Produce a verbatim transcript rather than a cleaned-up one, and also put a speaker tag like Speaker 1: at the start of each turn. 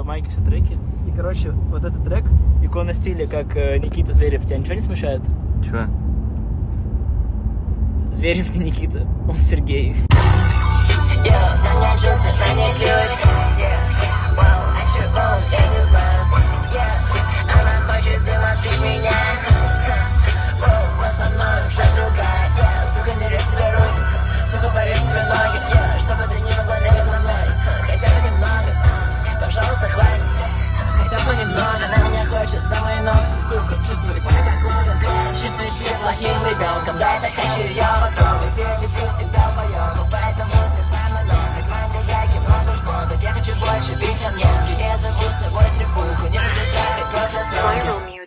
Speaker 1: майке все треки. И, короче, вот этот трек, икона стиля, как э, Никита Зверев, тебя ничего не смущает?
Speaker 2: Чё?
Speaker 1: Зверев не Никита, он Сергей.
Speaker 3: Пожалуйста, хватит, хотя бы немного. На меня хочет за мои ногти, сука. Чувствую себя как лодка, чувствую себя плохим ребенком. Да, это хочу я потрогать. Все эти плюсы всегда поёбал, поэтому все самое много. Как манго-яки, много шмоток. Я хочу больше, ведь он нет. Я зову с собой стрипуху, не буду трахать, просто снова.